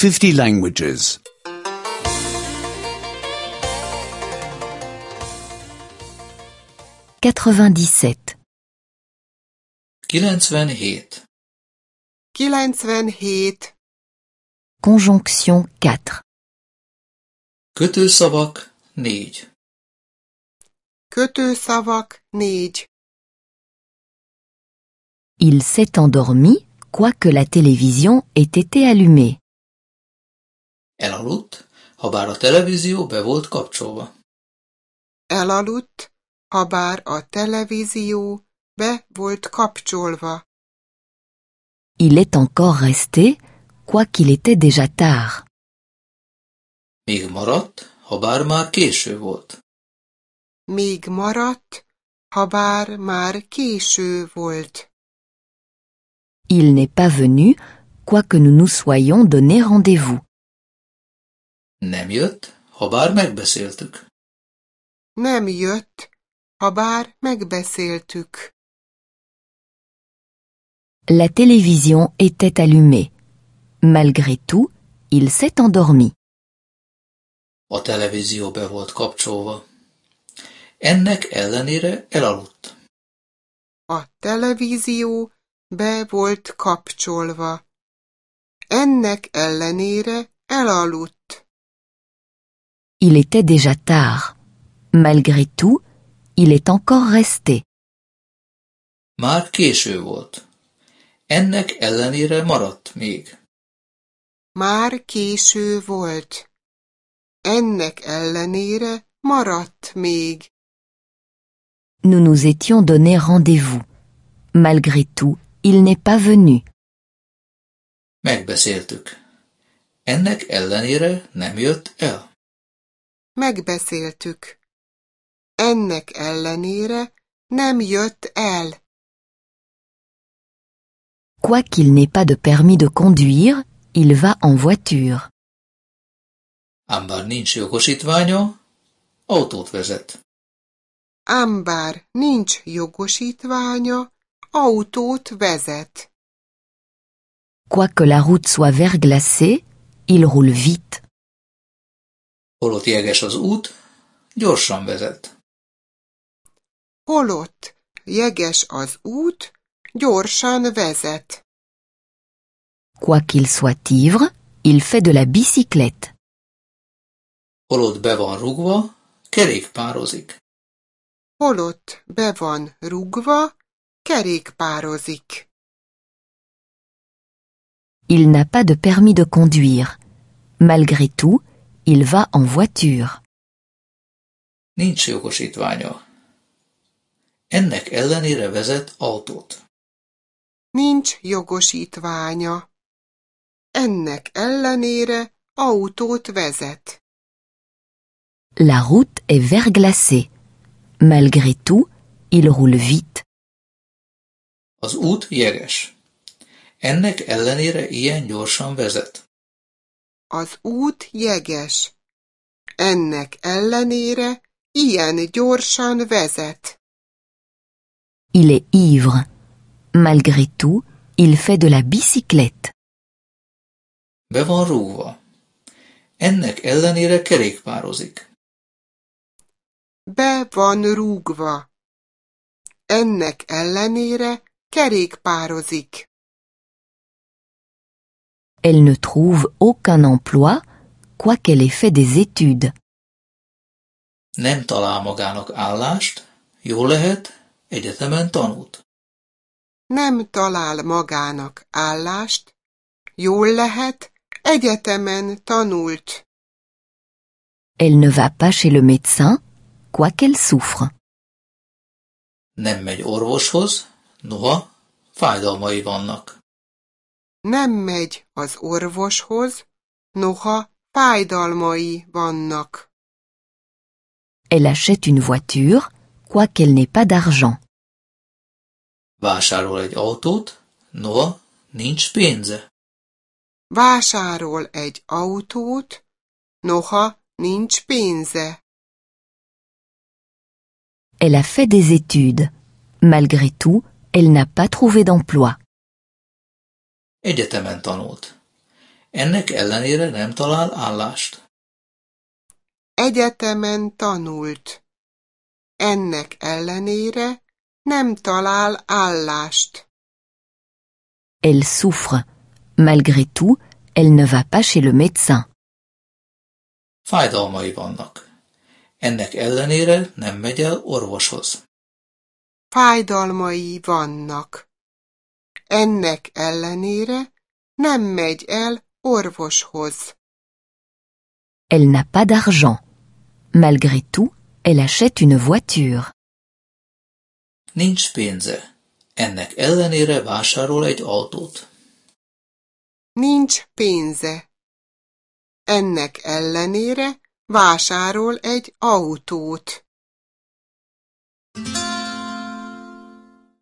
50 languages. 97. 97. 97. Conjonction 4. Kötőszavak 4. Kötőszavak 4. Il s'est endormi, quoique la télévision ait été allumée. Elaludt, habár a televízió be volt kapcsolva. Elaludt, habár a televízió be volt kapcsolva. Il est encore resté, quoiqu'il était déjà tard. Még maradt, habár már késő volt. Még maradt, habár már késő volt. Il n'est pas venu, quoique nous nous soyons donné rendez-vous. Nem jött, habár megbeszéltük. Nem jött, habár megbeszéltük. La télévision était allumée. Malgré tout, il s'est endormi. A televízió be volt kapcsolva. Ennek ellenére elaludt. A televízió be volt kapcsolva. Ennek ellenére elaludt. Il était déjà tard. Malgré tout, il est encore resté. Már késő volt. Ennek ellenére maradt még. Már késő volt. Ennek ellenére maradt még. Nous nous étions donné rendez-vous. Malgré tout, il n'est pas venu. Megbeszéltük. Ennek ellenére nem jött el. Megbeszéltük. Ennek ellenére nem jött el. Quoiqu'il n'ait pas de permis de conduire, il va en voiture. Ám bár nincs jogosítványa, autót vezet. Ám bár nincs jogosítványa, autót vezet. Quoique la route soit verglacée, il roule vite. Holott jeges az út, gyorsan vezet. Holott jeges az út, gyorsan vezet. Quoiqu'il soit ivre, il fait de la bicyclette. Holott be van rugva, kerékpározik. Holott be van rugva, kerékpározik. Il n'a pas de permis de conduire. Malgré tout, il va en voiture. Nincs jogosítványa. Ennek ellenére vezet autót. Nincs jogosítványa. Ennek ellenére autót vezet. La route est verglacée. Malgré tout, il roule vite. Az út jeges. Ennek ellenére ilyen gyorsan vezet. Az út jeges. Ennek ellenére ilyen gyorsan vezet. Il est ivre. Malgré tout, il fait de la bicyclette. Be van rúgva. Ennek ellenére kerékpározik. Be van rúgva. Ennek ellenére kerékpározik. Elle ne trouve aucun emploi, quoiqu'elle ait fait des études. Nem talál magának állást, jól lehet, egyetemen tanult. Nem talál magának állást, jól lehet, egyetemen tanult. Elle ne va pas chez le médecin, quoiqu'elle souffre. Nem megy orvoshoz, noha fájdalmai vannak. Nem megy az orvoshoz, noha fájdalmai vannak. Elle achète une voiture, quoiqu'elle n'ait pas d'argent. Vásárol egy autót, noha nincs pénze. Vásárol egy autót, noha nincs pénze. Elle a fait des études. Malgré tout, elle n'a pas trouvé d'emploi. Egyetemen tanult. Ennek ellenére nem talál állást. Egyetemen tanult. Ennek ellenére nem talál állást. Elle souffre. Malgré tout, elle ne va pas chez le médecin. Fájdalmai vannak. Ennek ellenére nem megy el orvoshoz. Fájdalmai vannak. Ennek ellenére nem megy el orvoshoz. Elle n'a pas d'argent. Malgré tout, elle achète une voiture. Nincs pénze. Ennek ellenére vásárol egy autót. Nincs pénze. Ennek ellenére vásárol egy autót.